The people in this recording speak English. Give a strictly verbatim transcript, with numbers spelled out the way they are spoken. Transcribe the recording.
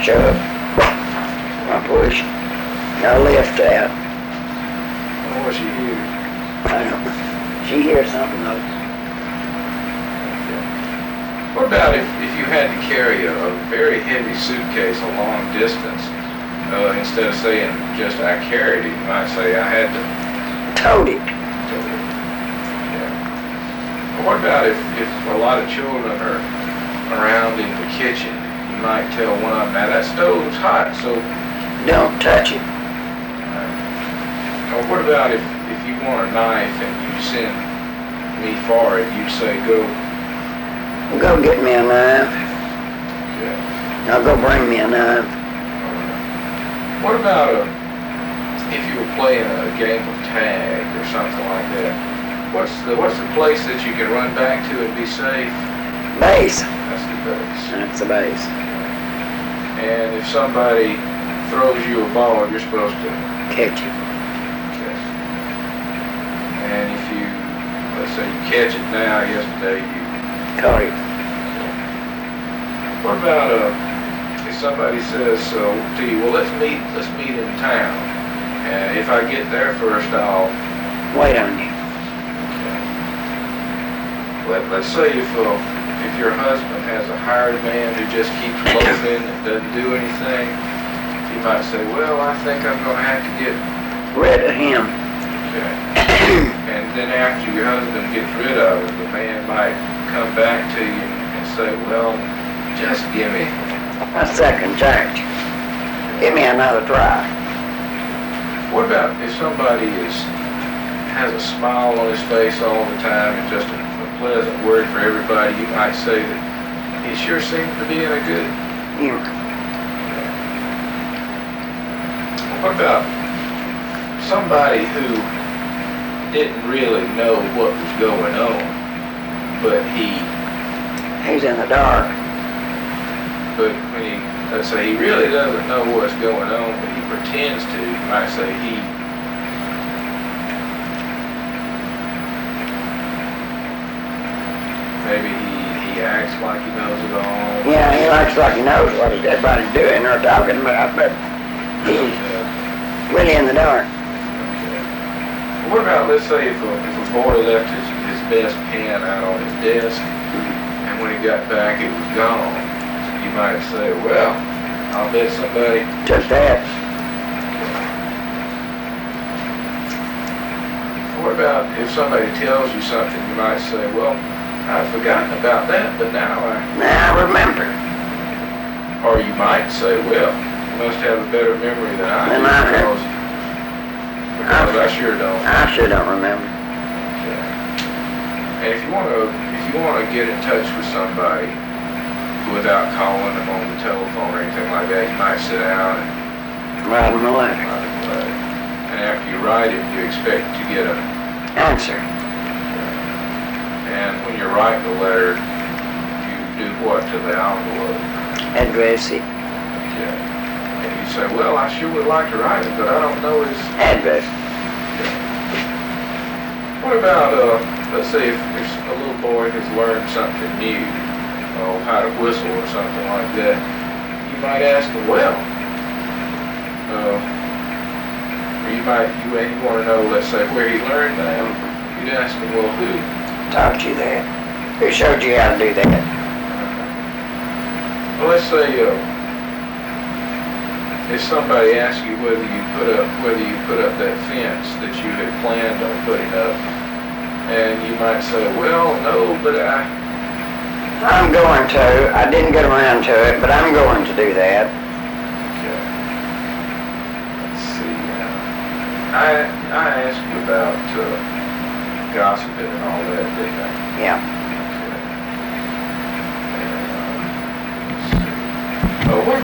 shove, I push, I lift out. What was she hear? I don't know. She hears something though. What about if, if you had to carry a, a very heavy suitcase a long distance? Uh, instead of saying just I carried it, you might say I had to Told it. tote it. Yeah. Well, what about if, if a lot of children are around in the kitchen? You might tell one of them, now that stove's hot, so... Don't touch it. Or what about if, if you want a knife and you send me for it, you say go... Go get me a knife. Yeah. I'll go bring me a knife. What about a, if you were playing a game of tag or something like that? What's the what's the place that you can run back to and be safe? Base. That's the base. That's the base. And if somebody throws you a ball, you're supposed to Catch it. catch it. And if you, let's say you catch it now, yesterday you... Caught it. What about uh, if somebody says so to you, well, let's meet, let's meet in town, and if I get there first, I'll Wait on you. let, let's say if uh, if your husband has a hired man who just keeps loafing and doesn't do anything, you might say, well, I think I'm going to have to get Rid of him. okay. And then after your husband gets rid of it, the man might come back to you and say, well, just give me A second chance. Give me another try. What about if somebody is has a smile on his face all the time and just a, a pleasant word for everybody? You might say that he sure seems to be in a good... You, What about somebody who didn't really know what was going on, but he, he's in the dark. but when he, let's say he really doesn't know what's going on, but he pretends to, you might say he maybe he, he acts like he knows it all. Yeah, he acts like he knows what everybody's doing or talking about, but he's Uh, really in the dark. What about, let's say, if a, if a boy left his, his best pen out on his desk, and when he got back it was gone? You might say, well, I'll bet somebody... Took that. What about if somebody tells you something, you might say, well, I've forgotten about that, but now I... Now I remember. Or you might say, well, you must have a better memory than I do, Than I do. because, because I sure don't. I sure don't remember. And if you want to, if you want to get in touch with somebody without calling them on the telephone or anything like that, you might sit down and Write him a letter. write a letter. And after you write it, you expect to get a. Answer. And when you're writing the letter, you do what to the envelope? Address it. Okay. And you say, well, I sure would like to write it, but I don't know his. Address. What about, uh, let's say if, if a little boy has learned something new, oh, how to whistle or something like that, you might ask him, well, uh, or you might, you, you want to know, let's say, where he learned that. You'd ask him, well, who? Taught you that. Who showed you how to do that? Well, let's say, uh, if somebody asks you whether you put up, whether you put up that fence that you had planned on putting up, and you might say, well, no, but I... I'm going to. I didn't get around to it, but I'm going to do that. Okay. Let's see. Uh, I I asked you about uh, gossiping and all that, didn't I? Yeah.